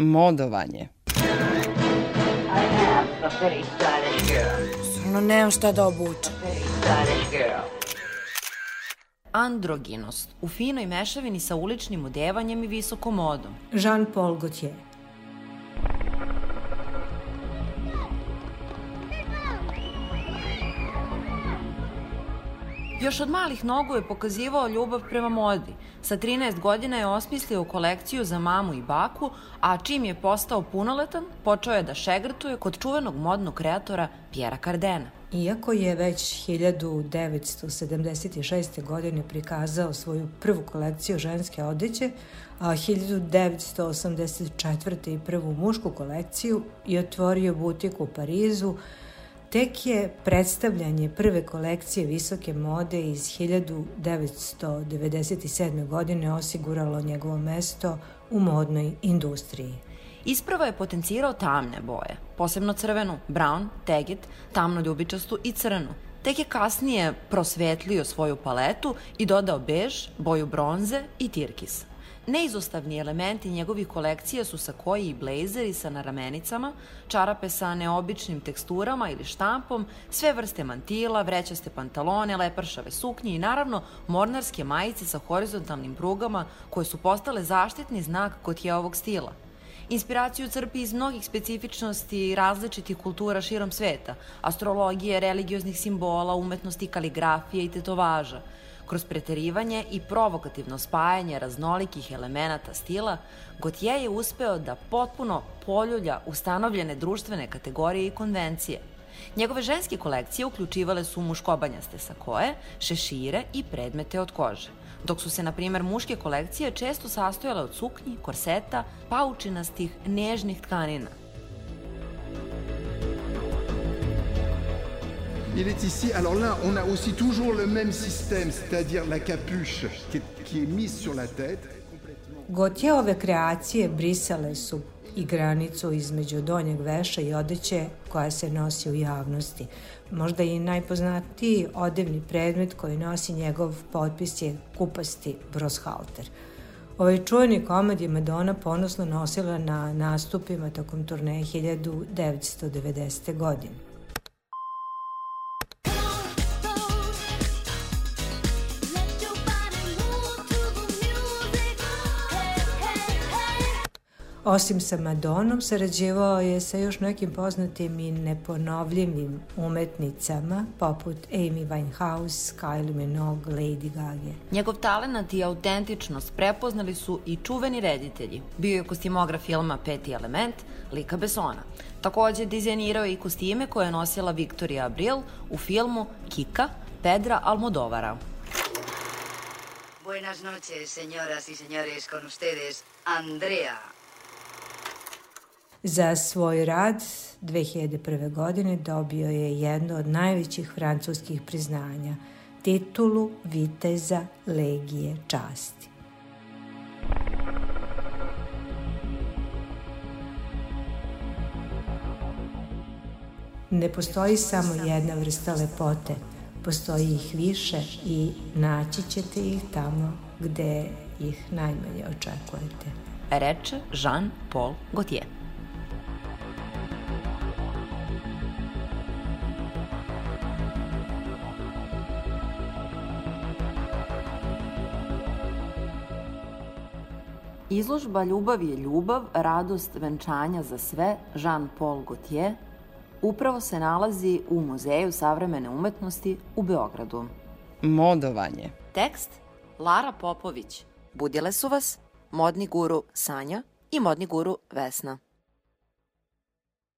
Modovanje. Stvarno nemam šta da obučem. Androginost, u finoj mešavini sa uličnim odevanjem i visokom modom. Jean-Paul Gaultier. Još od malih nogu je pokazivao ljubav prema modi. Sa 13 godina je osmislio kolekciju za mamu i baku, a čim je postao punoletan, počeo je da šegrtuje kod čuvenog modnog kreatora Pjera Cardena. Iako je već 1976. godine prikazao svoju prvu kolekciju ženske odeće, a 1984. i prvu mušku kolekciju i otvorio butik u Parizu, tek je predstavljanje prve kolekcije visoke mode iz 1997. godine osiguralo njegovo mesto u modnoj industriji. Isprva je potencirao tamne boje, posebno crvenu, brown, teget, tamno ljubičastu i crnu. Tek je kasnije prosvetlio svoju paletu i dodao bež, boju bronze i tirkis. Neizostavni elementi njegovih kolekcija su sakoji i blejzeri sa naramenicama, čarape sa neobičnim teksturama ili štampom, sve vrste mantila, vrećaste pantalone, lepršave suknje i naravno mornarske majice sa horizontalnim prugama koje su postale zaštitni znak Gaultierovog stila. Inspiraciju crpi iz mnogih specifičnosti i različitih kultura širom sveta, astrologije, religioznih simbola, umetnosti, kaligrafije i tetovaža. Kroz preterivanje i provokativno spajanje raznolikih elemenata stila, Gaultier je uspeo da potpuno poljulja ustanovljene društvene kategorije i konvencije. Njegove ženske kolekcije uključivale su muškobanjaste sakoje, šešire i predmete od kože, dok su se, na primjer, muške kolekcije često sastojale od suknji, korseta, paučinastih, nežnih tkanina. Il est ici, alors là, on a aussi toujours le même système, c'est-à-dire la capuche qui est mise sur la tête. Gaultierove kreacije brisale su i granicu između donjeg veša i odeće koja se nosi u javnosti. Možda i najpoznatiji odevni predmet koji nosi njegov potpis je kupasti broshalter. Ovaj čuveni komad je Madonna ponosno nosila na nastupima tokom turneje 1990. godine. Osim sa Madonnom, sarađivao je sa još nekim poznatim i neponovljivim umetnicama, poput Amy Winehouse, Kylie Minogue, Lady Gaga. Njegov talenat i autentičnost prepoznali su i čuveni reditelji. Bio je kostimograf filma Peti element, Luca Bessona. Takođe, dizajnirao je i kostime koje je nosila Victoria Abril u filmu Kika, Pedra Almodovara. Buenas noches, señoras y señores, con ustedes, Andrea. Za svoj rad 2001. godine dobio je jedno od najvećih francuskih priznanja, titulu viteza Legije časti. Ne postoji samo jedna vrsta lepote, postoji ih više i naći ćete ih tamo gde ih najmanje očekujete. Reče Jean-Paul Gaultier. Izložba Ljubav je ljubav, radost venčanja za sve, Jean-Paul Gaultier, upravo se nalazi u Muzeju savremene umetnosti u Beogradu. Modovanje. Tekst Lara Popović. Budile su vas modni guru Sanja i modni guru Vesna.